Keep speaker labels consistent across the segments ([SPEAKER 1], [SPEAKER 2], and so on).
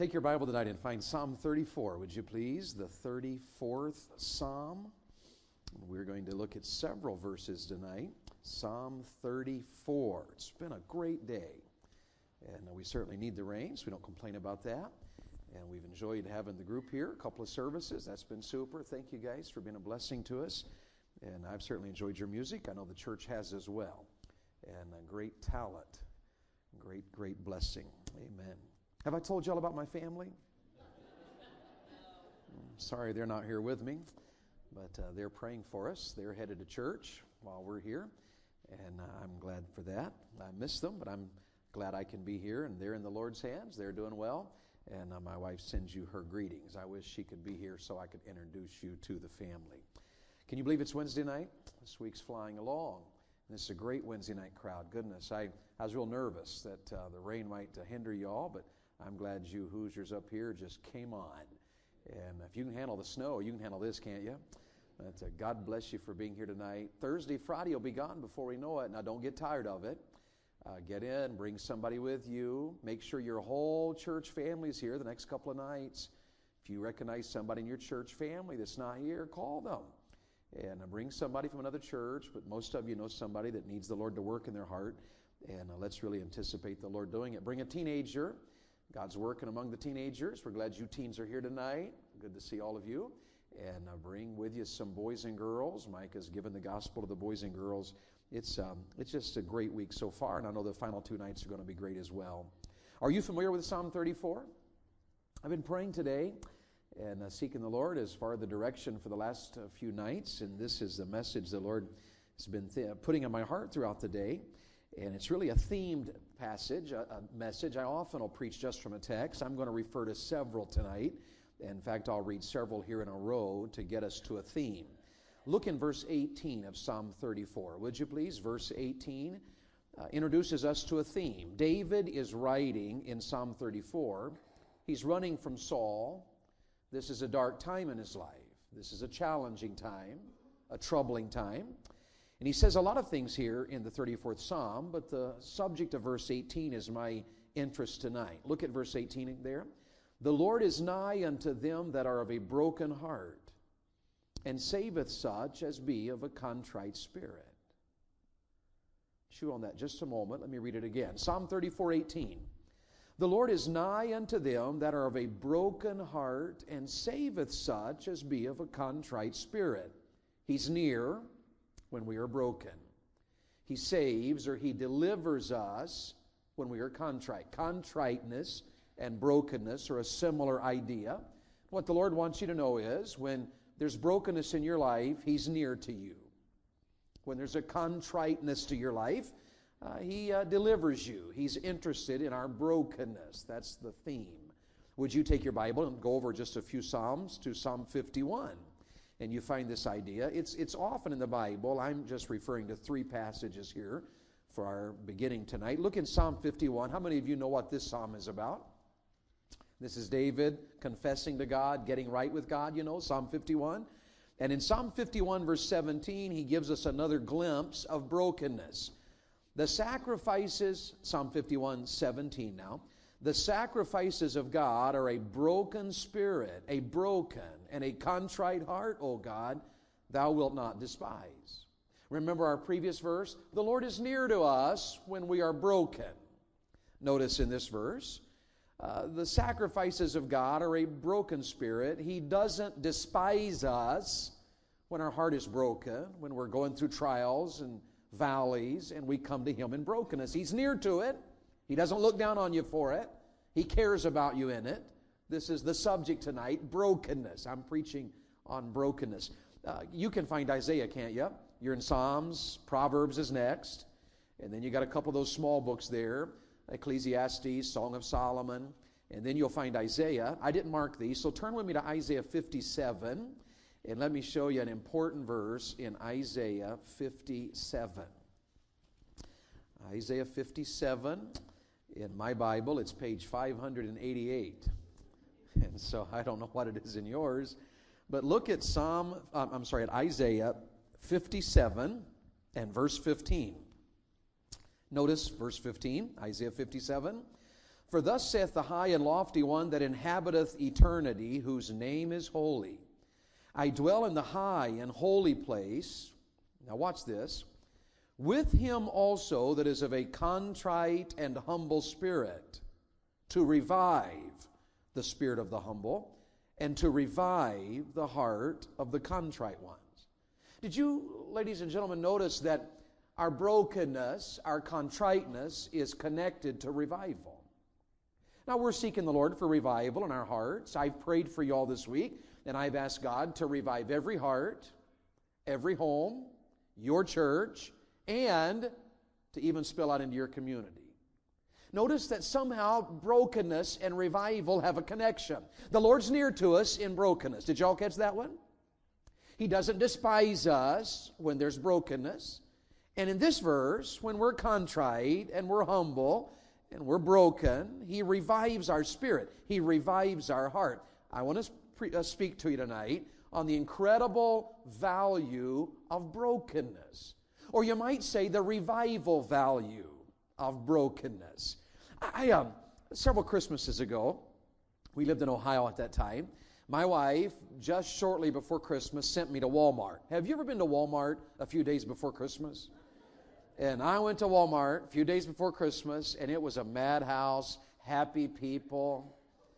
[SPEAKER 1] Take your Bible tonight and find Psalm 34, would you please? The 34th Psalm. We're going to look at several verses tonight. Psalm 34. It's been a great day, and we certainly need the rain, so we don't complain about that. And we've enjoyed having the group here, a couple of services. That's been super. Thank you guys for being a blessing to us. And I've certainly enjoyed your music. I know the church has as well. And a great talent. Great blessing. Amen. Have I told you all about my family? Sorry they're not here with me, but they're praying for us. They're headed to church while we're here, and I'm glad for that. I miss them, but I'm glad I can be here, and they're in the Lord's hands. They're doing well, and my wife sends you her greetings. I wish she could be here so I could introduce you to the family. Can you believe it's Wednesday night? This week's flying along. This is a great Wednesday night crowd. Goodness, I was real nervous that the rain might hinder you all, but I'm glad you Hoosiers up here just came on. And if you can handle the snow, you can handle this, can't you? But, God bless you for being here tonight. Thursday, Friday will be gone before we know it. Now, don't get tired of it. Get in, bring somebody with you. Make sure your whole church family is here the next couple of nights. If you recognize somebody in your church family that's not here, call them. And bring somebody from another church, but most of you know somebody that needs the Lord to work in their heart. And let's really anticipate the Lord doing it. Bring a teenager. God's working among the teenagers. We're glad you teens are here tonight. Good to see all of you. And bring with you some boys and girls. Mike has given the gospel to the boys and girls. It's just a great week so far, and I know the final two nights are going to be great as well. Are you familiar with Psalm 34? I've been praying today and seeking the Lord as far as the direction for the last few nights, and this is the message the Lord has been putting on my heart throughout the day. And it's really a themed passage, a message. I often will preach just from a text. I'm going to refer to several tonight. In fact, I'll read several here in a row to get us to a theme. Look in verse 18 of Psalm 34, would you please? Verse 18 introduces us to a theme. David is writing in Psalm 34. He's running from Saul. This is a dark time in his life. This is a challenging time, a troubling time. And he says a lot of things here in the 34th Psalm, but the subject of verse 18 is my interest tonight. Look at verse 18 there. The Lord is nigh unto them that are of a broken heart, and saveth such as be of a contrite spirit. Chew on that just a moment. Let me read it again. Psalm 34:18. The Lord is nigh unto them that are of a broken heart, and saveth such as be of a contrite spirit. He's near when we are broken. He saves, or He delivers us when we are contrite. Contriteness and brokenness are a similar idea. What the Lord wants you to know is when there's brokenness in your life, He's near to you. When there's a contriteness to your life, He delivers you. He's interested in our brokenness. That's the theme. Would you take your Bible and go over just a few Psalms to Psalm 51? And you find this idea. It's often in the Bible. I'm just referring to three passages here for our beginning tonight. Look in Psalm 51. How many of you know what this psalm is about? This is David confessing to God, getting right with God, Psalm 51. And in Psalm 51, verse 17, he gives us another glimpse of brokenness. The sacrifices, Psalm 51, 17 now, the sacrifices of God are a broken spirit, a broken and a contrite heart, O God, thou wilt not despise. Remember our previous verse? The Lord is near to us when we are broken. Notice in this verse, the sacrifices of God are a broken spirit. He doesn't despise us when our heart is broken, when we're going through trials and valleys, and we come to Him in brokenness. He's near to it. He doesn't look down on you for it. He cares about you in it. This is the subject tonight, brokenness. I'm preaching on brokenness. You can find Isaiah, can't you? You're in Psalms. Proverbs is next. And then you got a couple of those small books there, Ecclesiastes, Song of Solomon. And then you'll find Isaiah. I didn't mark these, so turn with me to Isaiah 57. And let me show you an important verse in Isaiah 57. Isaiah 57, in my Bible, it's page 588. And so I don't know what it is in yours. But look at Isaiah 57 and verse 15. Notice verse 15, Isaiah 57. For thus saith the high and lofty one that inhabiteth eternity, whose name is holy. I dwell in the high and holy place. Now watch this. With him also that is of a contrite and humble spirit, to revive the spirit of the humble, and to revive the heart of the contrite ones. Did you, ladies and gentlemen, notice that our brokenness, our contriteness is connected to revival? Now, we're seeking the Lord for revival in our hearts. I've prayed for you all this week, and I've asked God to revive every heart, every home, your church, and to even spill out into your community. Notice that somehow brokenness and revival have a connection. The Lord's near to us in brokenness. Did y'all catch that one? He doesn't despise us when there's brokenness. And in this verse, when we're contrite and we're humble and we're broken, He revives our spirit. He revives our heart. I want to speak to you tonight on the incredible value of brokenness. Or you might say the revival value of brokenness. Several Christmases ago, we lived in Ohio at that time. My wife, just shortly before Christmas, sent me to Walmart. Have you ever been to Walmart a few days before Christmas? And I went to Walmart a few days before Christmas, and it was a madhouse, happy people,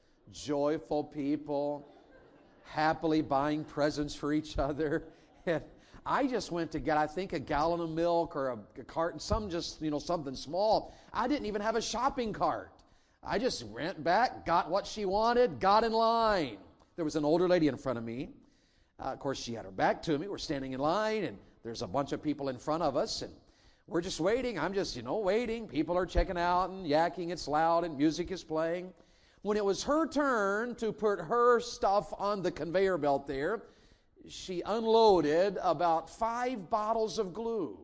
[SPEAKER 1] joyful people, happily buying presents for each other. And I just went to get, I think, a gallon of milk or a carton, something small. I didn't even have a shopping cart. I just went back, got what she wanted, got in line. There was an older lady in front of me. Of course, she had her back to me. We're standing in line, and there's a bunch of people in front of us, and we're just waiting. I'm just, waiting. People are checking out and yakking. It's loud, and music is playing. When it was her turn to put her stuff on the conveyor belt there, she unloaded about 5 bottles of glue.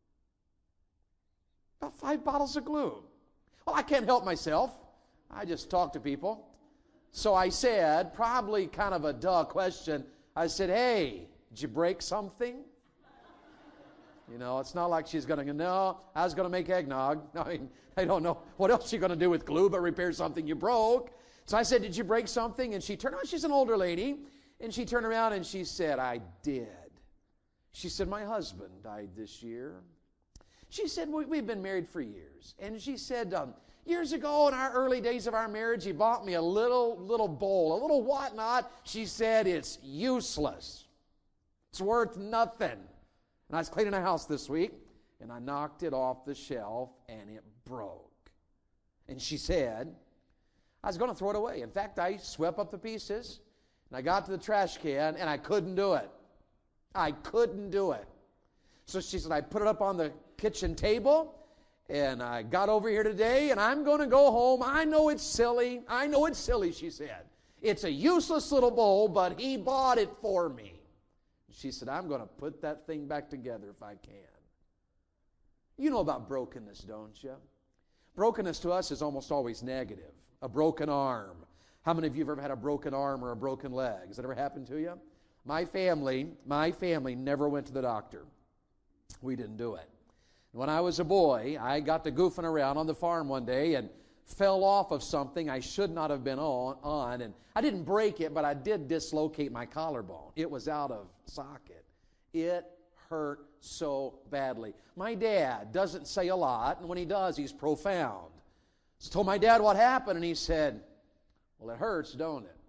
[SPEAKER 1] About 5 bottles of glue. Well, I can't help myself. I just talk to people. So I said, probably kind of a duh question, I said, hey, did you break something? It's not like she's going to go, no, I was going to make eggnog. I don't know what else you're going to do with glue but repair something you broke. So I said, did you break something? And she turned around. She's an older lady. And she turned around and she said, I did. She said, my husband died this year. She said, we've been married for years. And she said, years ago in our early days of our marriage, he bought me a little bowl, a little whatnot. She said, it's useless. It's worth nothing. And I was cleaning a house this week, and I knocked it off the shelf, and it broke. And she said, I was going to throw it away. In fact, I swept up the pieces, and I got to the trash can, and I couldn't do it. I couldn't do it. So she said, I put it up on the kitchen table, and I got over here today, and I'm going to go home. I know it's silly. I know it's silly, she said. It's a useless little bowl, but he bought it for me. She said, I'm going to put that thing back together if I can. You know about brokenness, don't you? Brokenness to us is almost always negative. A broken arm. How many of you have ever had a broken arm or a broken leg? Has that ever happened to you? My family never went to the doctor. We didn't do it. When I was a boy, I got to goofing around on the farm one day and fell off of something I should not have been on, and I didn't break it, but I did dislocate my collarbone. It was out of socket. It hurt so badly. My dad doesn't say a lot, and when he does, he's profound. So I told my dad what happened, and he said, well, it hurts, don't it?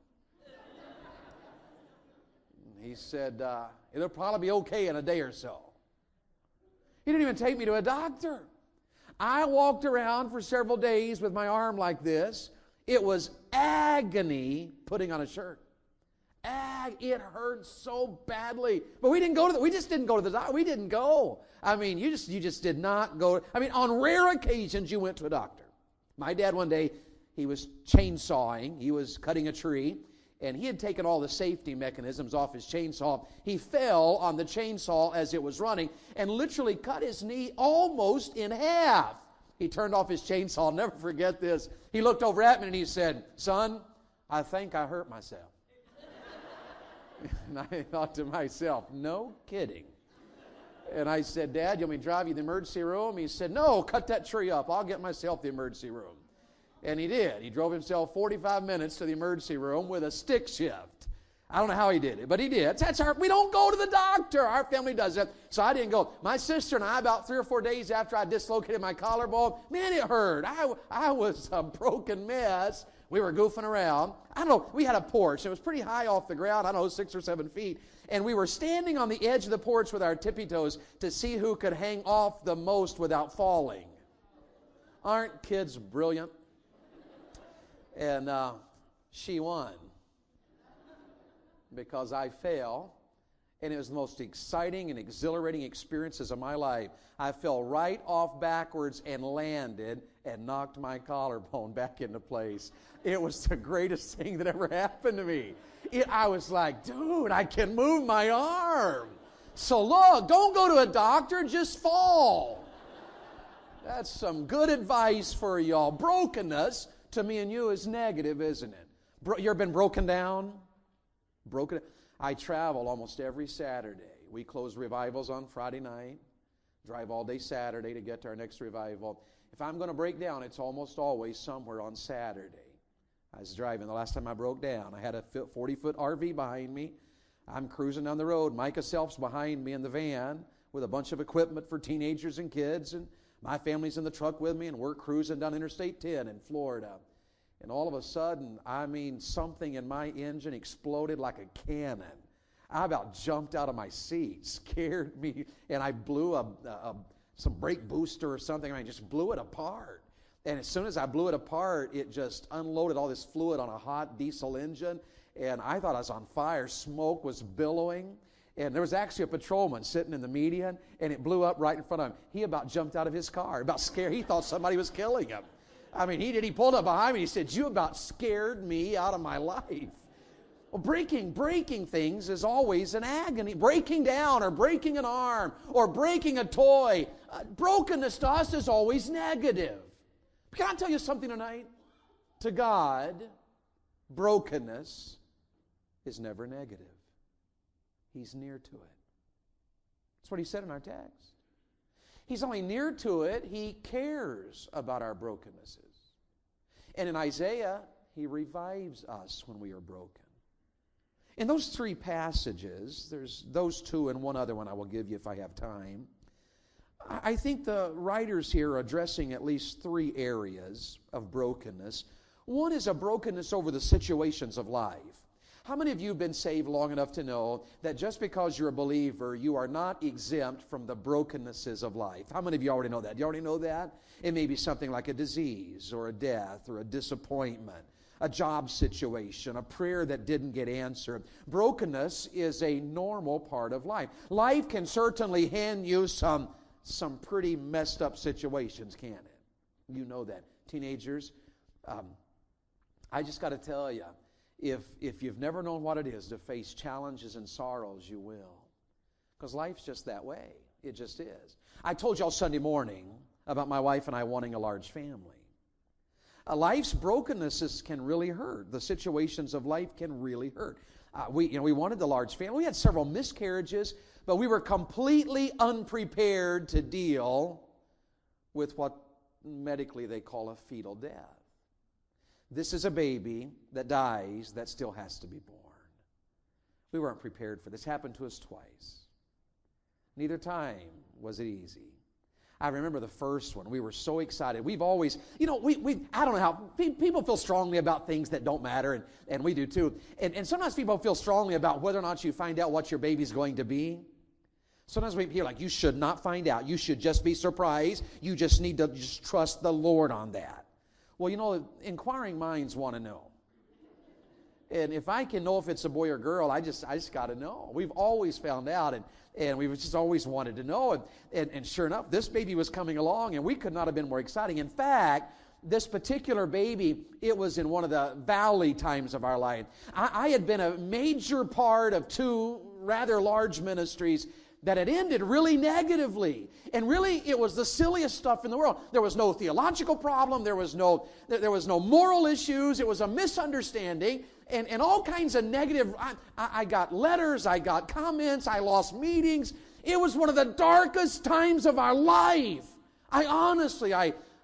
[SPEAKER 1] He said, it'll probably be okay in a day or so. He didn't even take me to a doctor. I walked around for several days with my arm like this. It was agony putting on a shirt. It hurt so badly. But we just didn't go to the doctor. We didn't go. You just did not go. On rare occasions you went to a doctor. My dad one day, he was chainsawing. He was cutting a tree. And he had taken all the safety mechanisms off his chainsaw. He fell on the chainsaw as it was running and literally cut his knee almost in half. He turned off his chainsaw. I'll never forget this. He looked over at me and he said, son, I think I hurt myself. And I thought to myself, no kidding. And I said, Dad, you want me to drive you to the emergency room? He said, no, cut that tree up. I'll get myself the emergency room. And he did. He drove himself 45 minutes to the emergency room with a stick shift. I don't know how he did it, but he did. We don't go to the doctor. Our family does that. So I didn't go. My sister and I, about 3 or 4 days after I dislocated my collarbone, man, it hurt. I was a broken mess. We were goofing around. I don't know. We had a porch. It was pretty high off the ground. I don't know, 6 or 7 feet. And we were standing on the edge of the porch with our tippy toes to see who could hang off the most without falling. Aren't kids brilliant? And she won. Because I fell, and it was the most exciting and exhilarating experiences of my life. I fell right off backwards and landed and knocked my collarbone back into place. It was the greatest thing that ever happened to me. I was like, dude, I can move my arm. So look, don't go to a doctor, just fall. That's some good advice for y'all. Brokenness, to me and you, is negative, isn't it? You ever been broken down? I travel almost every Saturday. We close revivals on Friday night, drive all day Saturday to get to our next revival. If I'm going to break down, it's almost always somewhere on Saturday. I was driving the last time I broke down. I had a 40-foot RV behind me. I'm cruising down the road. Micah Self's behind me in the van with a bunch of equipment for teenagers and kids, and my family's in the truck with me, and we're cruising down Interstate 10 in Florida. And all of a sudden, something in my engine exploded like a cannon. I about jumped out of my seat, scared me, and I blew some brake booster or something. I just blew it apart. And as soon as I blew it apart, it just unloaded all this fluid on a hot diesel engine, and I thought I was on fire. Smoke was billowing, and there was actually a patrolman sitting in the median, and it blew up right in front of him. He about jumped out of his car, about scared. He thought somebody was killing him. He did. He pulled up behind me. He said, "You about scared me out of my life." Well, breaking things is always an agony. Breaking down or breaking an arm or breaking a toy. Brokenness to us is always negative. Can I tell you something tonight? To God, brokenness is never negative. He's near to it. That's what he said in our text. He's only near to it. He cares about our brokennesses. And in Isaiah, he revives us when we are broken. In those 3 passages, there's those 2 and one other one I will give you if I have time. I think the writers here are addressing at least 3 areas of brokenness. One is a brokenness over the situations of life. How many of you have been saved long enough to know that just because you're a believer, you are not exempt from the brokennesses of life? How many of you already know that? Do you already know that? It may be something like a disease or a death or a disappointment, a job situation, a prayer that didn't get answered. Brokenness is a normal part of life. Life can certainly hand you some pretty messed up situations, can't it? You know that. Teenagers, I just got to tell you, if you've never known what it is to face challenges and sorrows, you will. Because life's just that way. It just is. I told y'all Sunday morning about my wife and I wanting a large family. Life's brokennesses can really hurt. The situations of life can really hurt. We wanted the large family. We had several miscarriages, but we were completely unprepared to deal with what medically they call a fetal death. This is a baby that dies that still has to be born. We weren't prepared for this. Happened to us twice. Neither time was it easy. I remember the first one. We were so excited. We've always, I don't know how, people feel strongly about things that don't matter, and we do too. And sometimes people feel strongly about whether or not you find out what your baby's going to be. Sometimes we hear like, you should not find out. You should just be surprised. You just need to just trust the Lord on that. Well, inquiring minds want to know. And if I can know if it's a boy or girl, I just got to know. We've always found out, and we've just always wanted to know. And sure enough, this baby was coming along, and we could not have been more exciting. In fact, this particular baby, it was in one of the valley times of our life. I had been a major part of 2 rather large ministries that had ended really negatively. And really, it was the silliest stuff in the world. There was no theological problem. There was no moral issues. It was a misunderstanding and all kinds of negative. I got letters. I got comments. I lost meetings. It was one of the darkest times of our life. I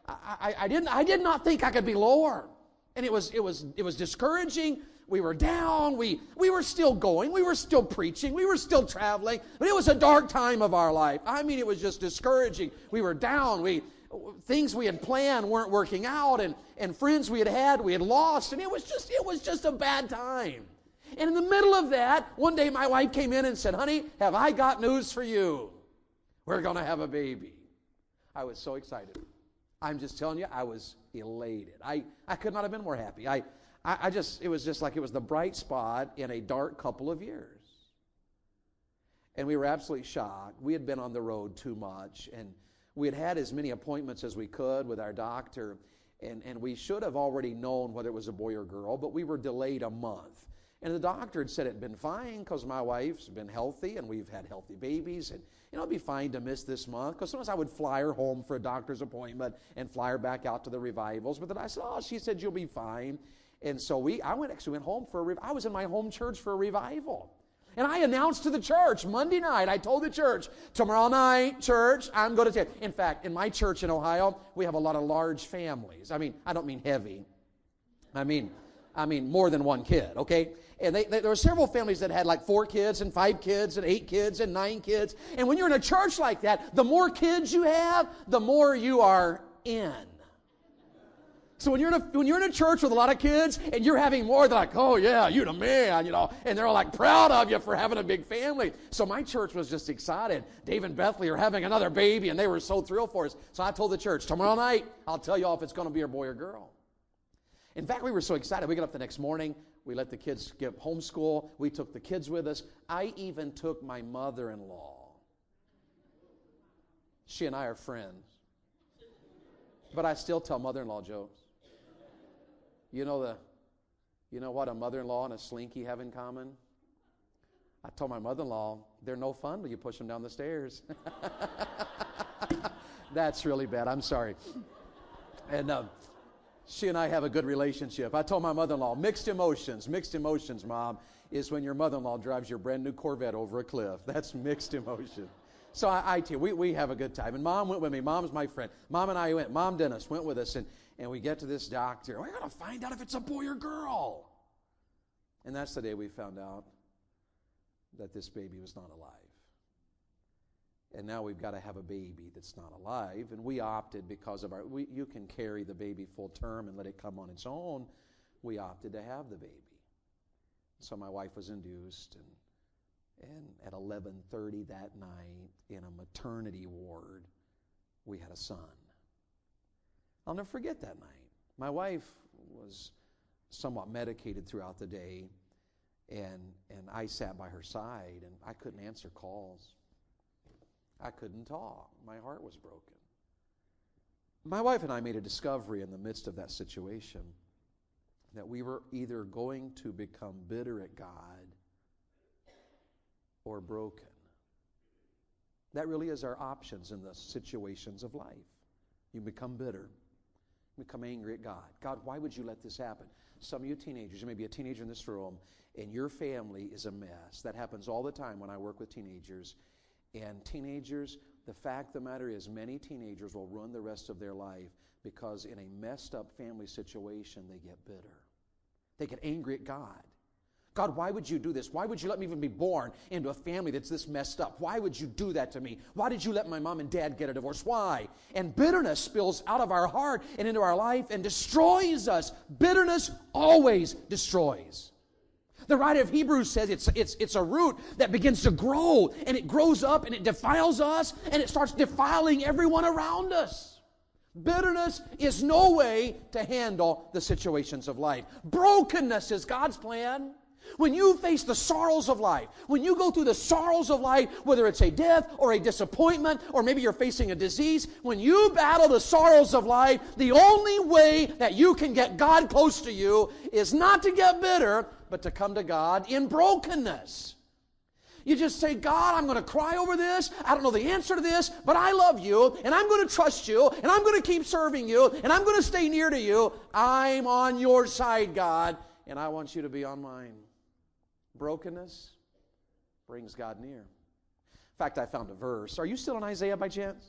[SPEAKER 1] I did not think I could be lower. And it was discouraging. We were down. We were still going. We were still preaching. We were still traveling. But it was a dark time of our life. I mean, it was just discouraging. We were down. Things we had planned weren't working out, and friends we had lost, and it was just a bad time. And in the middle of that, one day my wife came in and said, "Honey, have I got news for you? We're going to have a baby." I was so excited. I'm just telling you, I was elated. I could not have been more happy. It was just like it was the bright spot in a dark couple of years. And we were absolutely shocked. We had been on the road too much, and we had as many appointments as we could with our doctor, and we should have already known whether it was a boy or girl, but we were delayed a month. And the doctor had said it had been fine because my wife's been healthy, and we've had healthy babies, and it'd be fine to miss this month, because sometimes I would fly her home for a doctor's appointment and fly her back out to the revivals. But then I said, she said, you'll be fine. And so I went home I was in my home church for a revival. And I announced to the church Monday night, I told the church, tomorrow night, church, I'm going to take. In fact, in my church in Ohio, we have a lot of large families. I mean, I don't mean heavy. I mean more than one kid, okay? And there were several families that had like 4 kids and 5 kids and 8 kids and 9 kids. And when you're in a church like that, the more kids you have, the more you are in. So when you're in a church with a lot of kids and you're having more, they're like, "Oh yeah, you're the man," and they're all like proud of you for having a big family. So my church was just excited. Dave and Bethany are having another baby, and they were so thrilled for us. So I told the church, tomorrow night, I'll tell you all if it's going to be a boy or girl. In fact, we were so excited. We got up the next morning. We let the kids get homeschool. We took the kids with us. I even took my mother-in-law. She and I are friends. But I still tell mother-in-law jokes. You know what a mother-in-law and a slinky have in common? I told my mother-in-law, they're no fun when you push them down the stairs. That's really bad. I'm sorry. And she and I have a good relationship. I told my mother-in-law, mixed emotions, Mom, is when your mother-in-law drives your brand new Corvette over a cliff. That's mixed emotion. So we have a good time. And Mom went with me. Mom's my friend. Mom and I went. Mom Dennis went with us, and we get to this doctor. We're going to find out if it's a boy or girl. And that's the day we found out that this baby was not alive. And now we've got to have a baby that's not alive. And we opted because of you can carry the baby full term and let it come on its own. We opted to have the baby. So my wife was induced, and at 11:30 that night in a maternity ward, we had a son. I'll never forget that night. My wife was somewhat medicated throughout the day, and I sat by her side, and I couldn't answer calls. I couldn't talk. My heart was broken. My wife and I made a discovery in the midst of that situation that we were either going to become bitter at God or broken. That really is our options in the situations of life. You become bitter. You become angry at God. God, why would you let this happen? Some of you teenagers, you may be a teenager in this room, and your family is a mess. That happens all the time when I work with teenagers. And teenagers, the fact of the matter is many teenagers will ruin the rest of their life because in a messed up family situation, they get bitter. They get angry at God. God, why would you do this? Why would you let me even be born into a family that's this messed up? Why would you do that to me? Why did you let my mom and dad get a divorce? Why? And bitterness spills out of our heart and into our life and destroys us. Bitterness always destroys. The writer of Hebrews says it's a root that begins to grow, and it grows up and it defiles us, and it starts defiling everyone around us. Bitterness is no way to handle the situations of life. Brokenness is God's plan. When you face the sorrows of life, when you go through the sorrows of life, whether it's a death or a disappointment, or maybe you're facing a disease, when you battle the sorrows of life, the only way that you can get God close to you is not to get bitter, but to come to God in brokenness. You just say, God, I'm going to cry over this. I don't know the answer to this, but I love you, and I'm going to trust you, and I'm going to keep serving you, and I'm going to stay near to you. I'm on your side, God, and I want you to be on mine. Brokenness brings God near. In fact, I found a verse. Are you still in Isaiah by chance?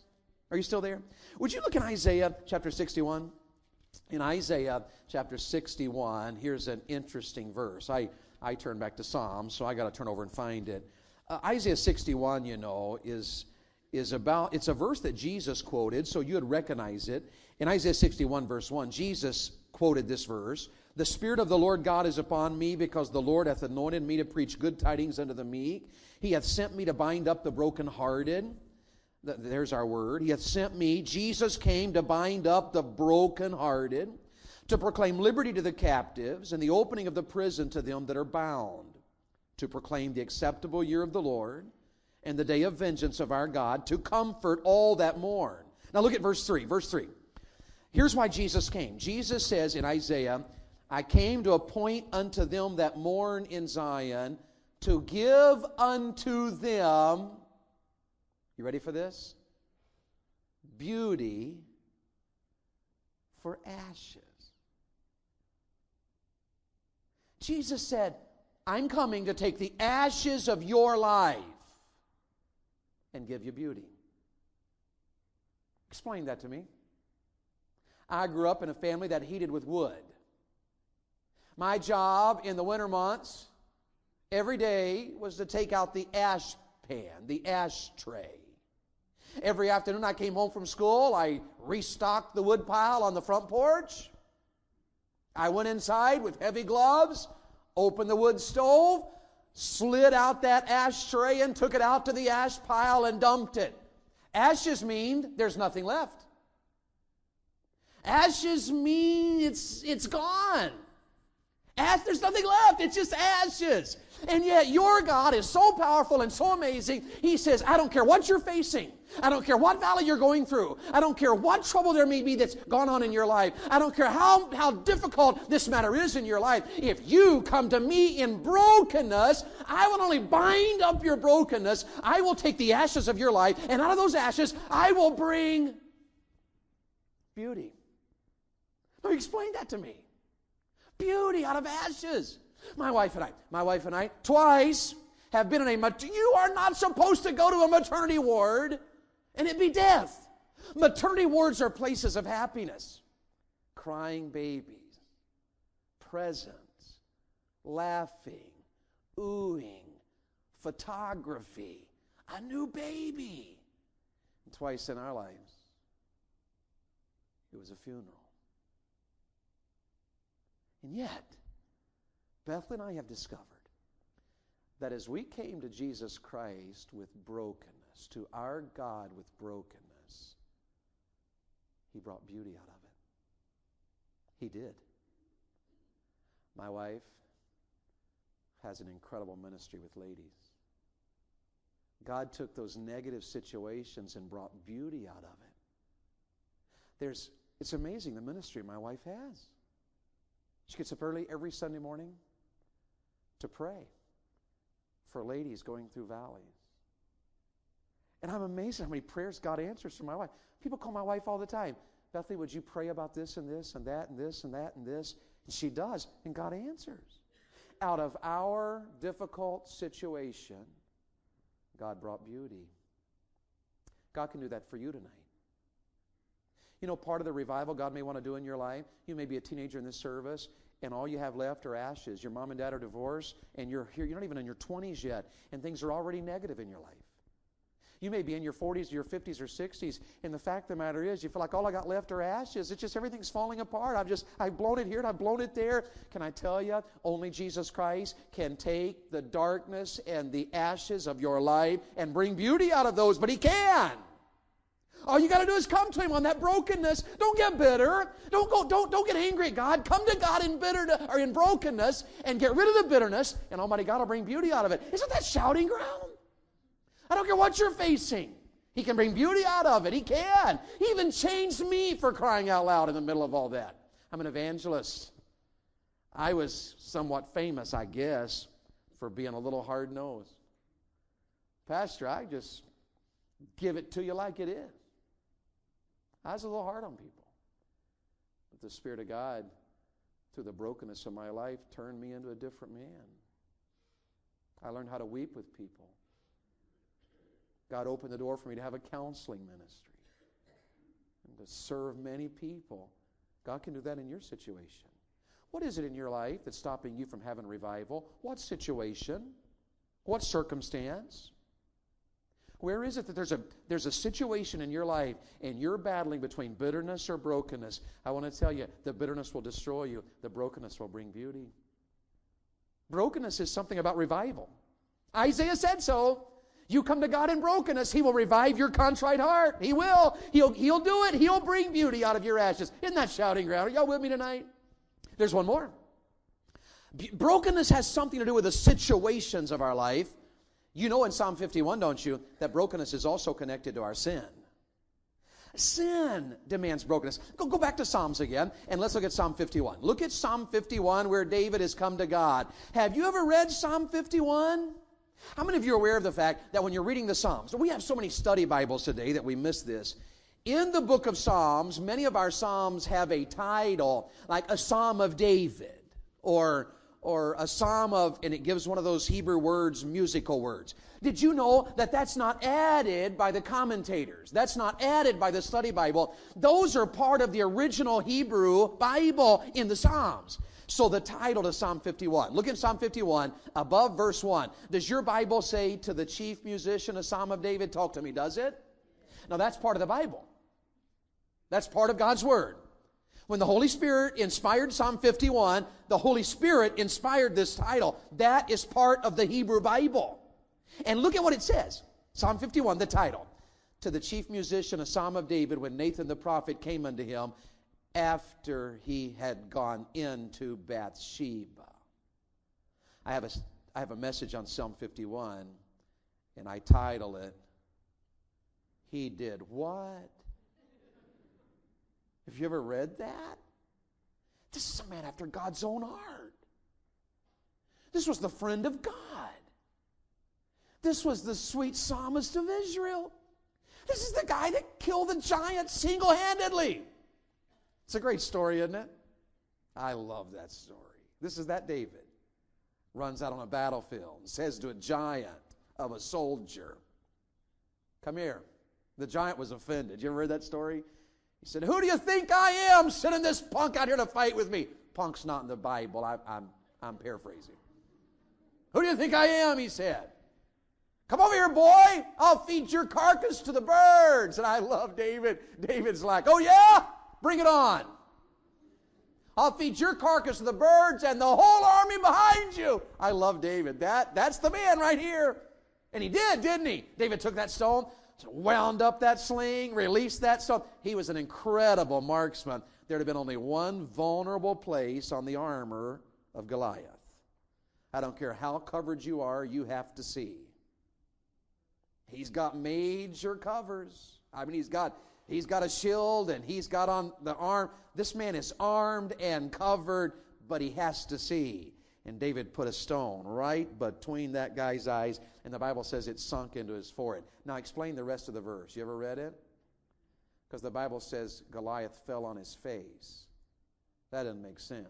[SPEAKER 1] Are you still there? Would you look in Isaiah chapter 61? In Isaiah chapter 61, here's an interesting verse. I turn back to Psalms, so I got to turn over and find it. Isaiah 61, is about, it's a verse that Jesus quoted, so you would recognize it. In Isaiah 61, verse 1, Jesus quoted this verse. The Spirit of the Lord God is upon me, because the Lord hath anointed me to preach good tidings unto the meek. He hath sent me to bind up the brokenhearted. There's our word. He hath sent me. Jesus came to bind up the brokenhearted, to proclaim liberty to the captives, and the opening of the prison to them that are bound, to proclaim the acceptable year of the Lord, and the day of vengeance of our God, to comfort all that mourn. Now look at verse 3. Verse 3. Here's why Jesus came. Jesus says in Isaiah, I came to appoint unto them that mourn in Zion, to give unto them, you ready for this? Beauty for ashes. Jesus said, I'm coming to take the ashes of your life and give you beauty. Explain that to me. I grew up in a family that heated with wood. My job in the winter months, every day, was to take out the ash pan, the ashtray. Every afternoon I came home from school, I restocked the wood pile on the front porch. I went inside with heavy gloves, opened the wood stove, slid out that ashtray and took it out to the ash pile and dumped it. Ashes mean there's nothing left. Ashes mean it's gone. There's nothing left. It's just ashes. And yet your God is so powerful and so amazing. He says, I don't care what you're facing. I don't care what valley you're going through. I don't care what trouble there may be that's gone on in your life. I don't care how difficult this matter is in your life. If you come to me in brokenness, I will only bind up your brokenness. I will take the ashes of your life, and out of those ashes, I will bring beauty. Now explain that to me. Beauty out of ashes. My wife and I twice have been in you are not supposed to go to a maternity ward and it be death. Maternity wards are places of happiness. Crying babies, presents, laughing, oohing, photography, a new baby. And twice in our lives, it was a funeral. And yet, Bethel and I have discovered that as we came to Jesus Christ with brokenness, to our God with brokenness, He brought beauty out of it. He did. My wife has an incredible ministry with ladies. God took those negative situations and brought beauty out of it. It's amazing the ministry my wife has. She gets up early every Sunday morning to pray for ladies going through valleys. And I'm amazed at how many prayers God answers for my wife. People call my wife all the time, Bethany, would you pray about this and this and that and this and that and this? And she does, and God answers. Out of our difficult situation, God brought beauty. God can do that for you tonight. You know, part of the revival God may want to do in your life, you may be a teenager in this service, and all you have left are ashes. Your mom and dad are divorced, and you're here, you're not even in your 20s yet, and things are already negative in your life. You may be in your 40s, your 50s, or 60s, and the fact of the matter is, you feel like all I got left are ashes. It's just everything's falling apart. I've blown it here, and I've blown it there. Can I tell you, only Jesus Christ can take the darkness and the ashes of your life and bring beauty out of those, but He can. All you got to do is come to Him on that brokenness. Don't get bitter. Don't get angry at God. Come to God in in brokenness and get rid of the bitterness, and Almighty God will bring beauty out of it. Isn't that shouting ground? I don't care what you're facing. He can bring beauty out of it. He can. He even changed me for crying out loud in the middle of all that. I'm an evangelist. I was somewhat famous, I guess, for being a little hard-nosed. Pastor, I just give it to you like it is. I was a little hard on people. But the Spirit of God, through the brokenness of my life, turned me into a different man. I learned how to weep with people. God opened the door for me to have a counseling ministry. and to serve many people. God can do that in your situation. What is it in your life that's stopping you from having revival? What situation? What circumstance? Where is it that there's a situation in your life and you're battling between bitterness or brokenness? I want to tell you, the bitterness will destroy you. The brokenness will bring beauty. Brokenness is something about revival. Isaiah said so. You come to God in brokenness, He will revive your contrite heart. He will. He'll do it. He'll bring beauty out of your ashes. Isn't that shouting ground? Are y'all with me tonight? There's one more. Brokenness has something to do with the situations of our life. You know in Psalm 51, don't you, that brokenness is also connected to our sin. Sin demands brokenness. Go back to Psalms again, and let's look at Psalm 51. Look at Psalm 51 where David has come to God. Have you ever read Psalm 51? How many of you are aware of the fact that when you're reading the Psalms, we have so many study Bibles today that we miss this. In the book of Psalms, many of our Psalms have a title, like a Psalm of David, or a Psalm of, and it gives one of those Hebrew words, musical words. Did you know that that's not added by the commentators? That's not added by the study Bible. Those are part of the original Hebrew Bible in the Psalms. So the title to Psalm 51. Look at Psalm 51, above verse 1. Does your Bible say to the chief musician, a Psalm of David? Talk to me, does it? Now that's part of the Bible. That's part of God's Word. When the Holy Spirit inspired Psalm 51, the Holy Spirit inspired this title. That is part of the Hebrew Bible. And look at what it says. Psalm 51, the title. To the chief musician, a Psalm of David, when Nathan the prophet came unto him after he had gone into Bathsheba. I have a message on Psalm 51, and I title it, He Did What? Have you ever read that? This is a man after God's own heart. This was the friend of God. This was the sweet psalmist of Israel. This is the guy that killed the giant single-handedly. It's a great story, isn't it? I love that story. This is that David. Runs out on a battlefield and says to a giant of a soldier, come here. The giant was offended. You ever read that story? He said, who do you think I am sending this punk out here to fight with me? Punk's not in the Bible. I'm paraphrasing. Who do you think I am? He said. Come over here, boy. I'll feed your carcass to the birds. And I love David. David's like, oh yeah? Bring it on. I'll feed your carcass to the birds and the whole army behind you. I love David. That's the man right here. And he did, didn't he? David took that stone, wound up that sling, released that stone. He was an incredible marksman. There'd have been only one vulnerable place on the armor of Goliath. I don't care how covered you are, you have to see. He's got major covers. I mean, he's got a shield and he's got on the arm. This man is armed and covered, but he has to see. And David put a stone right between that guy's eyes, and the Bible says it sunk into his forehead. Now explain the rest of the verse. You ever read it? Because the Bible says Goliath fell on his face. That doesn't make sense.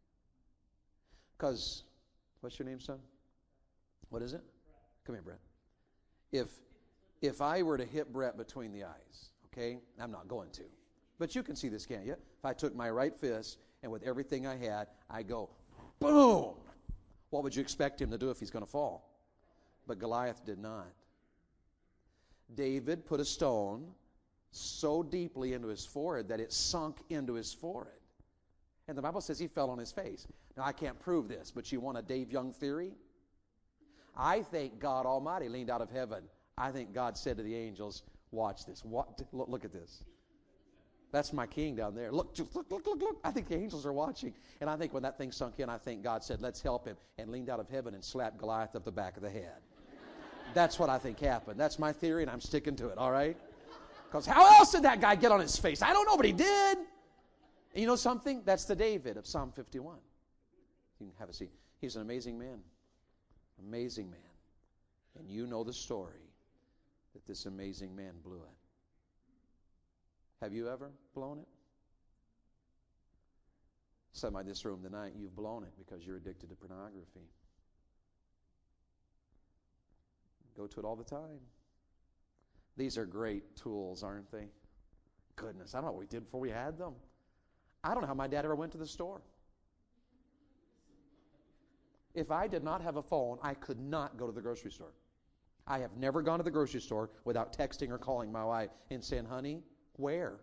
[SPEAKER 1] Because, what's your name, son? What is it? Come here, Brett. If I were to hit Brett between the eyes, okay, I'm not going to. But you can see this, can't you? If I took my right fist and with everything I had, I go, boom! What would you expect him to do if he's going to fall? But Goliath did not. David put a stone so deeply into his forehead that it sunk into his forehead. And the Bible says he fell on his face. Now, I can't prove this, but you want a Dave Young theory? I think God Almighty leaned out of heaven. I think God said to the angels, watch this. Look at this. That's my king down there. Look. I think the angels are watching. And I think when that thing sunk in, I think God said, let's help him, and leaned out of heaven and slapped Goliath up the back of the head. That's what I think happened. That's my theory, and I'm sticking to it, all right? Because how else did that guy get on his face? I don't know, but he did. And you know something? That's the David of Psalm 51. You can have a seat. He's an amazing man. Amazing man. And you know the story that this amazing man blew it. Have you ever blown it? Some in this room tonight, you've blown it because you're addicted to pornography. Go to it all the time. These are great tools, aren't they? Goodness, I don't know what we did before we had them. I don't know how my dad ever went to the store. If I did not have a phone, I could not go to the grocery store. I have never gone to the grocery store without texting or calling my wife and saying, honey, where?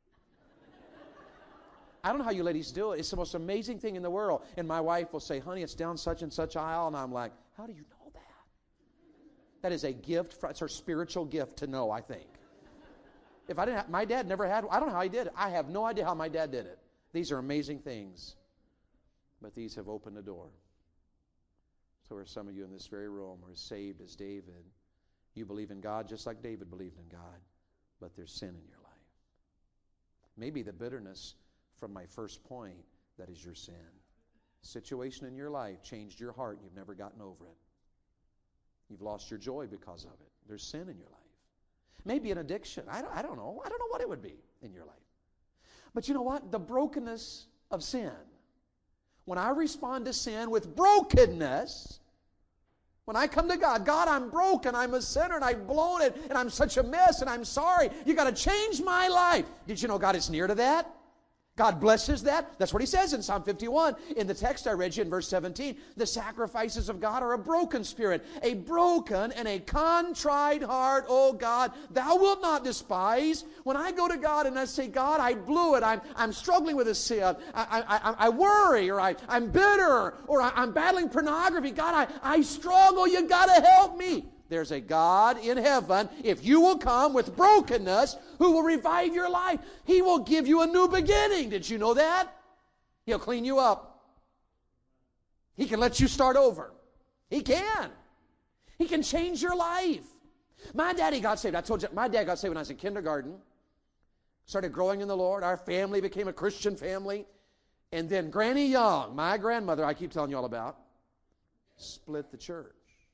[SPEAKER 1] I don't know how you ladies do it. It's the most amazing thing in the world. And my wife will say, honey, it's down such and such aisle. And I'm like, how do you know that? That is a gift. It's her spiritual gift to know, I think. If I didn't have, my dad never had, I don't know how he did it. I have no idea how my dad did it. These are amazing things. But these have opened the door. So are some of you in this very room are as saved as David. You believe in God just like David believed in God. But there's sin in your life. Maybe the bitterness from my first point, that is your sin. Situation in your life changed your heart and you've never gotten over it. You've lost your joy because of it. There's sin in your life. Maybe an addiction. I don't know. I don't know what it would be in your life. But you know what? The brokenness of sin. When I respond to sin with brokenness, when I come to God, God, I'm broken, I'm a sinner, and I've blown it, and I'm such a mess, and I'm sorry. You got to change my life. Did you know God is near to that? God blesses that. That's what He says in Psalm 51. In the text I read you in verse 17, the sacrifices of God are a broken spirit, a broken and a contrite heart, O God, Thou wilt not despise. When I go to God and I say, God, I blew it, I'm struggling with a sin, I worry, or I'm bitter, or I'm battling pornography, God, I struggle, you got to help me. There's a God in heaven, if you will come with brokenness, who will revive your life. He will give you a new beginning. Did you know that? He'll clean you up. He can let you start over. He can. He can change your life. My daddy got saved. I told you, my dad got saved when I was in kindergarten. Started growing in the Lord. Our family became a Christian family. And then Granny Young, my grandmother, I keep telling you all about, split the church.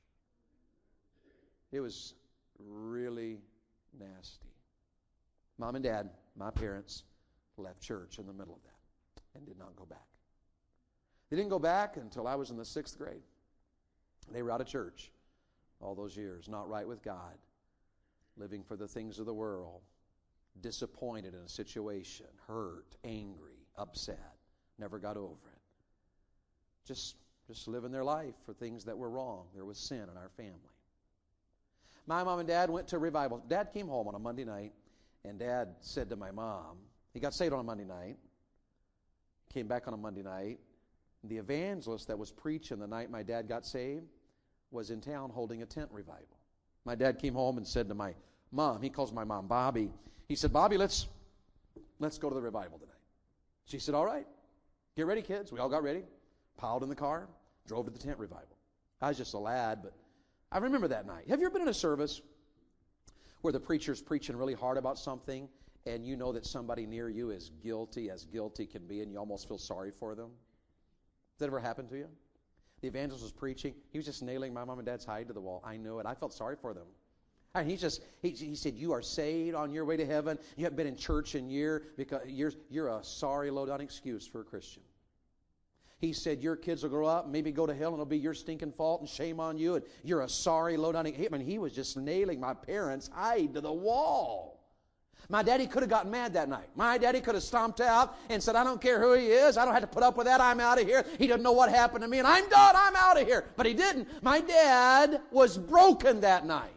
[SPEAKER 1] It was really nasty. Mom and Dad, my parents, left church in the middle of that and did not go back. They didn't go back until I was in the 6th grade. They were out of church all those years, not right with God, living for the things of the world, disappointed in a situation, hurt, angry, upset, never got over it. Just living their life for things that were wrong. There was sin in our family. My mom and Dad went to revival. Dad came home on a Monday night, and Dad said to my mom, he got saved on a Monday night, came back on a Monday night. The evangelist that was preaching the night my dad got saved was in town holding a tent revival. My dad came home and said to my mom, he calls my mom Bobby, he said, Bobby, let's go to the revival tonight. She said, all right, get ready, kids. We all got ready, piled in the car, drove to the tent revival. I was just a lad, but I remember that night. Have you ever been in a service where the preacher's preaching really hard about something and you know that somebody near you is guilty as guilty can be and you almost feel sorry for them? Has that ever happened to you? The evangelist was preaching. He was just nailing my mom and dad's hide to the wall. I knew it. I felt sorry for them. And he said, you are saved on your way to heaven. You haven't been in church in years. You're a sorry, low-down excuse for a Christian. He said, your kids will grow up, maybe go to hell, and it'll be your stinking fault, and shame on you, and you're a sorry, low-down... I mean, he was just nailing my parents' hide to the wall. My daddy could have gotten mad that night. My daddy could have stomped out and said, I don't care who he is. I don't have to put up with that. I'm out of here. He doesn't know what happened to me, and I'm done. I'm out of here. But he didn't. My dad was broken that night.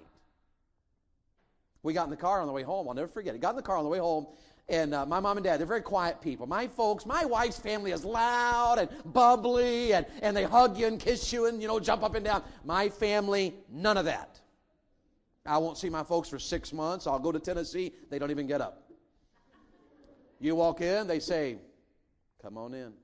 [SPEAKER 1] We got in the car on the way home. I'll never forget it. Got in the car on the way home. And my mom and dad, they're very quiet people. My folks, my wife's family is loud and bubbly, and they hug you and kiss you and, jump up and down. My family, none of that. I won't see my folks for 6 months. I'll go to Tennessee. They don't even get up. You walk in, they say, come on in.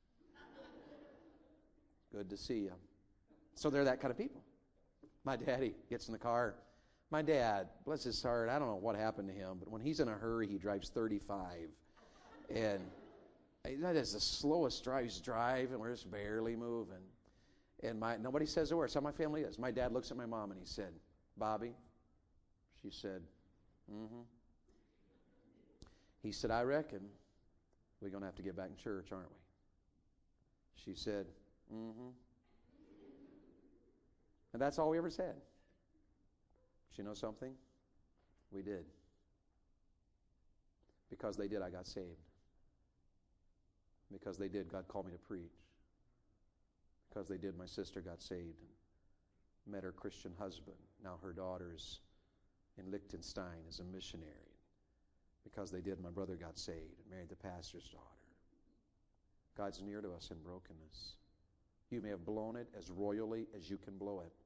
[SPEAKER 1] Good to see you. So they're that kind of people. My daddy gets in the car. My dad, bless his heart, I don't know what happened to him, but when he's in a hurry, he drives 35. And that is the slowest drive. He's driving, we're just barely moving. And nobody says a word. That's how my family is. My dad looks at my mom and he said, Bobby? She said, mm-hmm. He said, I reckon we're going to have to get back in church, aren't we? She said, mm-hmm. And that's all we ever said. But you know something? We did. Because they did, I got saved. Because they did, God called me to preach. Because they did, my sister got saved and met her Christian husband. Now her daughter's in Liechtenstein as a missionary. Because they did, my brother got saved and married the pastor's daughter. God's near to us in brokenness. You may have blown it as royally as you can blow it.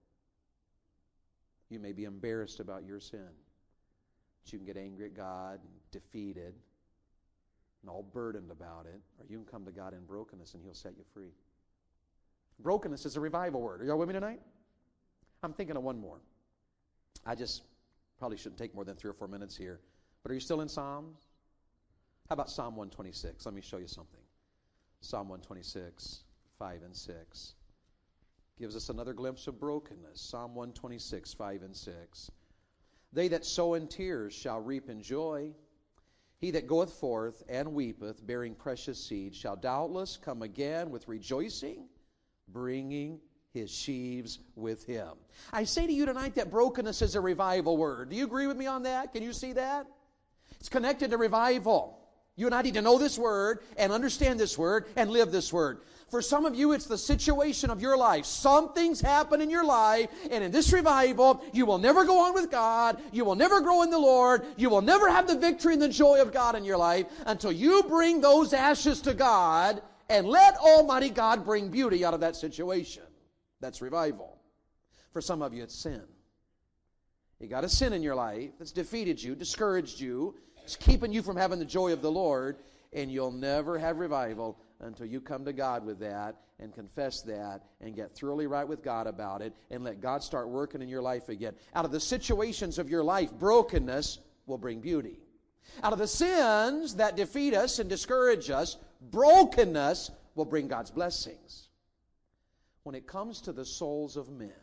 [SPEAKER 1] You may be embarrassed about your sin. But you can get angry at God and defeated and all burdened about it. Or you can come to God in brokenness and He'll set you free. Brokenness is a revival word. Are y'all with me tonight? I'm thinking of one more. I just probably shouldn't take more than 3 or 4 minutes here. But are you still in Psalms? How about Psalm 126? Let me show you something. Psalm 126, 5 and 6. Gives us another glimpse of brokenness. Psalm 126, 5 and 6. They that sow in tears shall reap in joy. He that goeth forth and weepeth, bearing precious seed, shall doubtless come again with rejoicing, bringing his sheaves with him. I say to you tonight that brokenness is a revival word. Do you agree with me on that? Can you see that? It's connected to revival. You and I need to know this word and understand this word and live this word. For some of you, it's the situation of your life. Something's happened in your life, and in this revival, you will never go on with God. You will never grow in the Lord. You will never have the victory and the joy of God in your life until you bring those ashes to God and let Almighty God bring beauty out of that situation. That's revival. For some of you, it's sin. You got a sin in your life that's defeated you, discouraged you. It's keeping you from having the joy of the Lord, and you'll never have revival until you come to God with that and confess that and get thoroughly right with God about it and let God start working in your life again. Out of the situations of your life, brokenness will bring beauty. Out of the sins that defeat us and discourage us, brokenness will bring God's blessings. When it comes to the souls of men,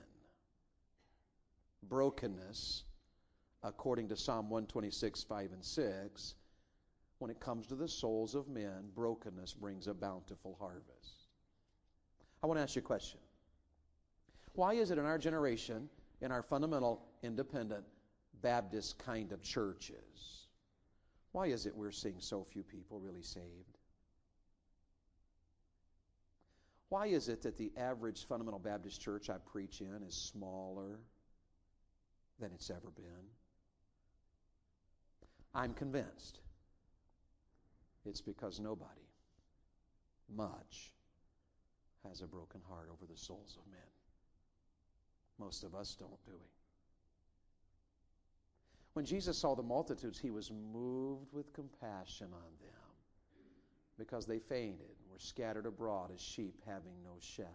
[SPEAKER 1] brokenness, according to Psalm 126, 5 and 6, when it comes to the souls of men, brokenness brings a bountiful harvest. I want to ask you a question. Why is it in our generation, in our fundamental, independent, Baptist kind of churches, why is it we're seeing so few people really saved? Why is it that the average fundamental Baptist church I preach in is smaller than it's ever been? I'm convinced it's because nobody much has a broken heart over the souls of men. Most of us don't, do we? When Jesus saw the multitudes, He was moved with compassion on them because they fainted and were scattered abroad as sheep having no shepherd.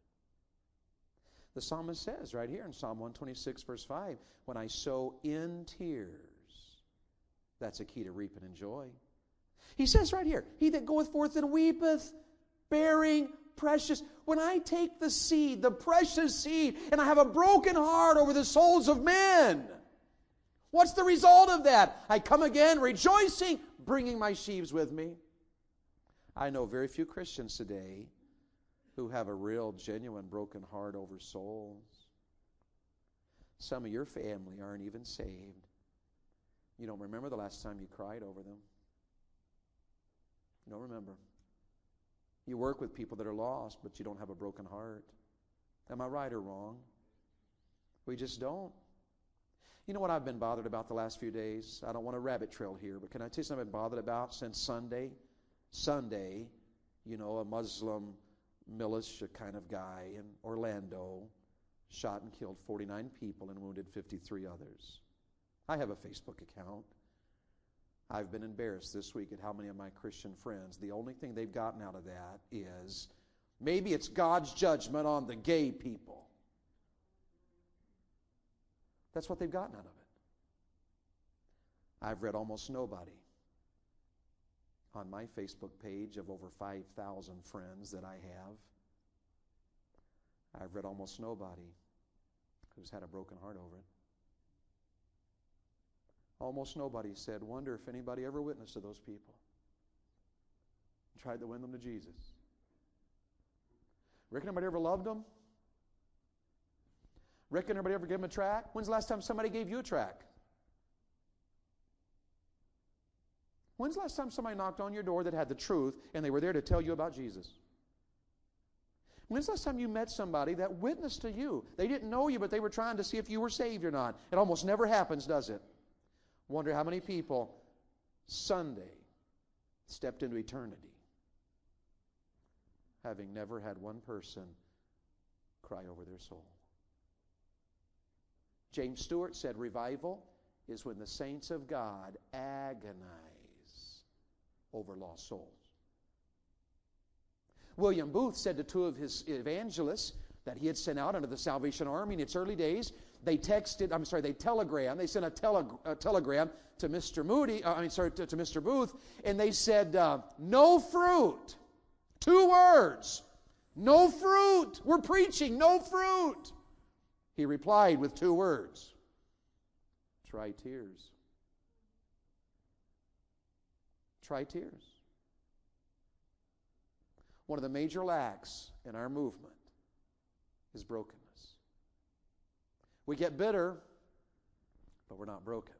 [SPEAKER 1] The psalmist says right here in Psalm 126, verse 5, when I sow in tears, that's a key to reaping in joy. He says right here, he that goeth forth and weepeth, bearing precious. When I take the seed, the precious seed, and I have a broken heart over the souls of men, what's the result of that? I come again rejoicing, bringing my sheaves with me. I know very few Christians today who have a real, genuine, broken heart over souls. Some of your family aren't even saved. You don't remember the last time you cried over them. You don't remember. You work with people that are lost, but you don't have a broken heart. Am I right or wrong? We just don't. You know what I've been bothered about the last few days? I don't want to rabbit trail here, but can I tell you something I've been bothered about since Sunday? Sunday, you know, a Muslim militia kind of guy in Orlando shot and killed 49 people and wounded 53 others. I have a Facebook account. I've been embarrassed this week at how many of my Christian friends, the only thing they've gotten out of that is maybe it's God's judgment on the gay people. That's what they've gotten out of it. I've read almost nobody on my Facebook page of over 5,000 friends that I have. I've read almost nobody who's had a broken heart over it. Almost nobody said, wonder if anybody ever witnessed to those people. Tried to win them to Jesus. Reckon anybody ever loved them? Reckon anybody ever gave them a tract? When's the last time somebody gave you a tract? When's the last time somebody knocked on your door that had the truth and they were there to tell you about Jesus? When's the last time you met somebody that witnessed to you? They didn't know you, but they were trying to see if you were saved or not. It almost never happens, does it? Wonder how many people Sunday stepped into eternity having never had one person cry over their soul. James Stewart said, revival is when the saints of God agonize over lost souls. William Booth said to two of his evangelists that he had sent out under the Salvation Army in its early days, they sent a telegram to Mr. to Mr. Booth, and they said, no fruit. 2 words. No fruit. We're preaching, no fruit. He replied with 2 words. Try tears. Try tears. One of the major lacks in our movement is brokenness. We get bitter, but we're not broken.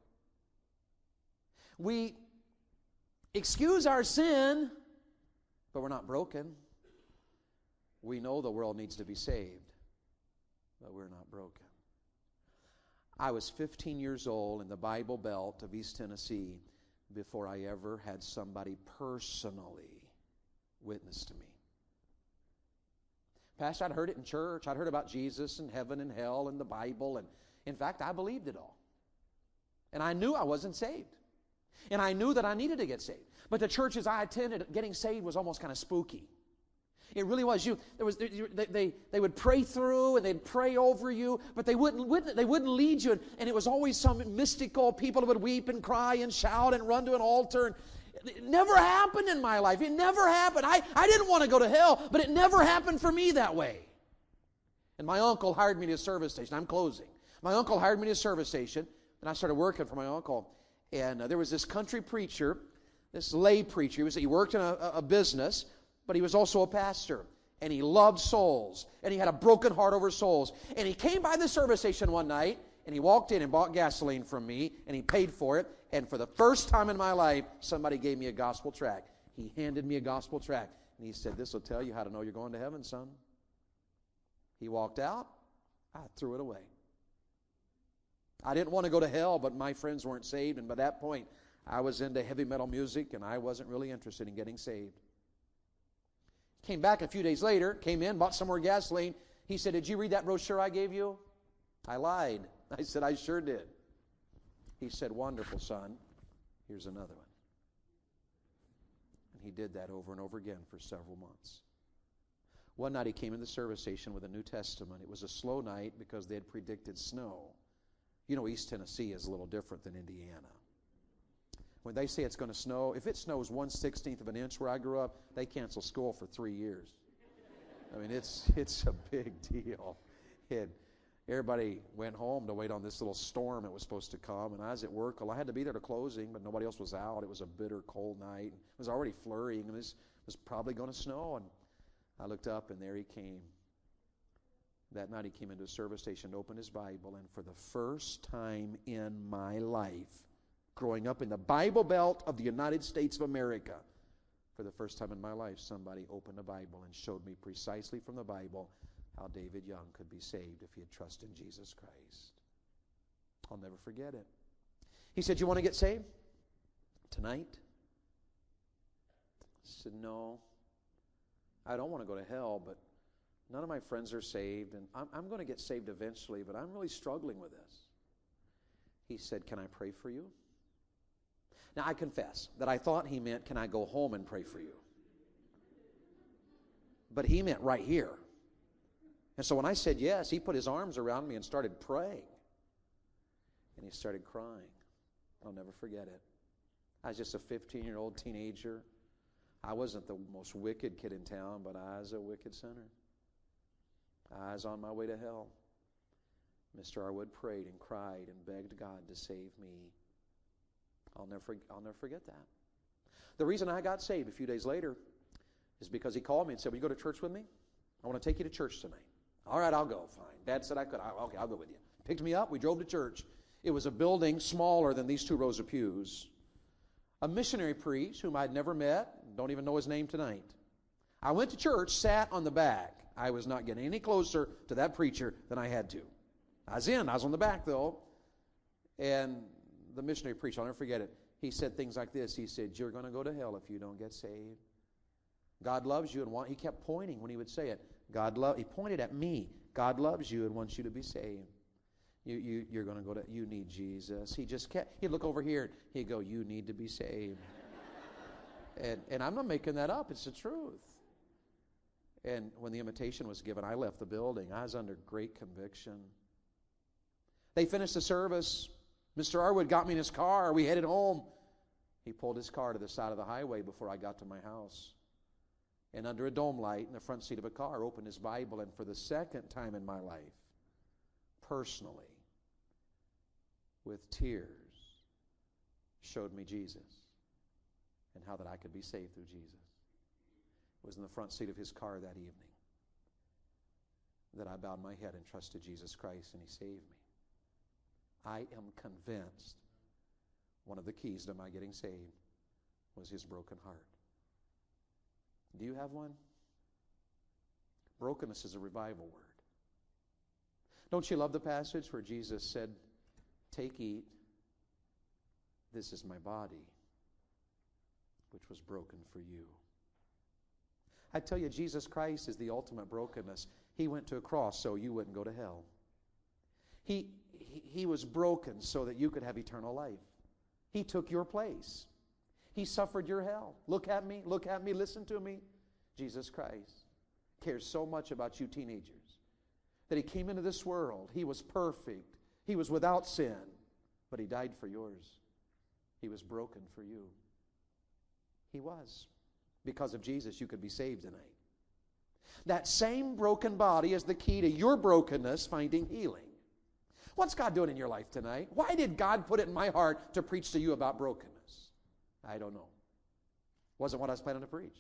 [SPEAKER 1] We excuse our sin, but we're not broken. We know the world needs to be saved, but we're not broken. I was 15 years old in the Bible Belt of East Tennessee before I ever had somebody personally witness to me. Pastor, I'd heard it in church. I'd heard about Jesus and heaven and hell and the Bible. And in fact, I believed it all. And I knew I wasn't saved. And I knew that I needed to get saved. But the churches I attended, getting saved was almost kind of spooky. It really was. They would pray through and they'd pray over you, but they wouldn't lead you. And it was always some mystical people who would weep and cry and shout and run to an altar. And it never happened in my life. It never happened. I didn't want to go to hell, but it never happened for me that way. And my uncle hired me to a service station. I'm closing. My uncle hired me to a service station, and I started working for my uncle. And there was this country preacher, this lay preacher. He worked in a business, but he was also a pastor. And he loved souls. And he had a broken heart over souls. And he came by the service station one night, and he walked in and bought gasoline from me, and he paid for it. And for the first time in my life, somebody gave me a gospel tract. He handed me a gospel tract. And he said, this will tell you how to know you're going to heaven, son. He walked out. I threw it away. I didn't want to go to hell, but my friends weren't saved. And by that point, I was into heavy metal music, and I wasn't really interested in getting saved. Came back a few days later, came in, bought some more gasoline. He said, did you read that brochure I gave you? I lied. I said, I sure did. He said, wonderful, son. Here's another one. And he did that over and over again for several months. One night he came in the service station with a New Testament. It was a slow night because they had predicted snow. You know, East Tennessee is a little different than Indiana. When they say it's going to snow, if it snows 1/16 of an inch where I grew up, they cancel school for 3 years. I mean, it's a big deal. Everybody went home to wait on this little storm that was supposed to come, and I was at work. Well, I had to be there to closing, but nobody else was out. It was a bitter, cold night. It was already flurrying, and this was probably going to snow. And I looked up, and there he came. That night he came into a service station, opened his Bible, and for the first time in my life, growing up in the Bible Belt of the United States of America, for the first time in my life, somebody opened a Bible and showed me precisely from the Bible how David Young could be saved if he had trusted in Jesus Christ. I'll never forget it. He said, you want to get saved? Tonight? I said, no. I don't want to go to hell, but none of my friends are saved, and I'm going to get saved eventually, but I'm really struggling with this. He said, can I pray for you? Now, I confess that I thought he meant, can I go home and pray for you? But he meant right here. And so when I said yes, he put his arms around me and started praying. And he started crying. I'll never forget it. I was just a 15-year-old teenager. I wasn't the most wicked kid in town, but I was a wicked sinner. I was on my way to hell. Mr. Arwood prayed and cried and begged God to save me. I'll never forget that. The reason I got saved a few days later is because he called me and said, will you go to church with me? I want to take you to church tonight. All right, I'll go. Fine. Dad said I could. Okay, I'll go with you. Picked me up. We drove to church. It was a building smaller than these 2 rows of pews. A missionary priest whom I'd never met, don't even know his name tonight. I went to church, sat on the back. I was not getting any closer to that preacher than I had to. I was on the back though. And the missionary preacher, I'll never forget it, he said things like this. He said, you're going to go to hell if you don't get saved. God loves you, and he kept pointing when he would say it. He pointed at me. God loves you and wants you to be saved. You're going to go to, you need Jesus. He'd look over here, he'd go, you need to be saved. and I'm not making that up, it's the truth. And when the invitation was given, I left the building. I was under great conviction. They finished the service. Mr. Arwood got me in his car. We headed home. He pulled his car to the side of the highway before I got to my house. And under a dome light in the front seat of a car, opened his Bible, and for the second time in my life, personally, with tears, showed me Jesus and how that I could be saved through Jesus. It was in the front seat of his car that evening that I bowed my head and trusted Jesus Christ, and he saved me. I am convinced one of the keys to my getting saved was his broken heart. Do you have one? Brokenness is a revival word. Don't you love the passage where Jesus said, take, eat, this is my body, which was broken for you. I tell you, Jesus Christ is the ultimate brokenness. He went to a cross so you wouldn't go to hell. He was broken so that you could have eternal life. He took your place. He suffered your hell. Look at me, listen to me. Jesus Christ cares so much about you teenagers that he came into this world. He was perfect. He was without sin, but he died for yours. He was broken for you. He was. Because of Jesus, you could be saved tonight. That same broken body is the key to your brokenness finding healing. What's God doing in your life tonight? Why did God put it in my heart to preach to you about brokenness? I don't know. Wasn't what I was planning to preach.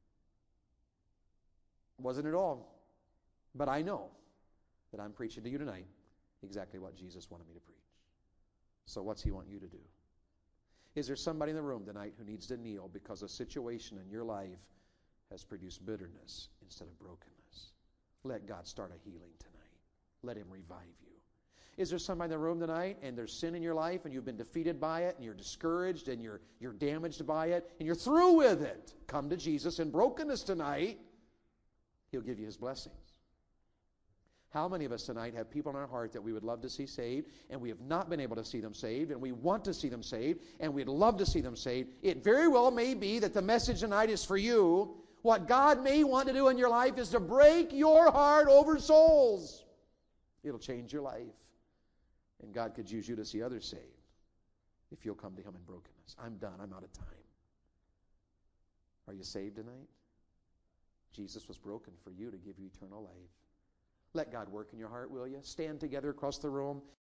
[SPEAKER 1] Wasn't at all. But I know that I'm preaching to you tonight exactly what Jesus wanted me to preach. So what's he want you to do? Is there somebody in the room tonight who needs to kneel because a situation in your life has produced bitterness instead of brokenness? Let God start a healing tonight. Let him revive you. Is there somebody in the room tonight and there's sin in your life and you've been defeated by it and you're discouraged and you're damaged by it and you're through with it? Come to Jesus in brokenness tonight. He'll give you his blessings. How many of us tonight have people in our heart that we would love to see saved, and we have not been able to see them saved, and we want to see them saved, and we'd love to see them saved? It very well may be that the message tonight is for you. What God may want to do in your life is to break your heart over souls. It'll change your life. And God could use you to see others saved if you'll come to him in brokenness. I'm done. I'm out of time. Are you saved tonight? Jesus was broken for you to give you eternal life. Let God work in your heart, will you? Stand together across the room.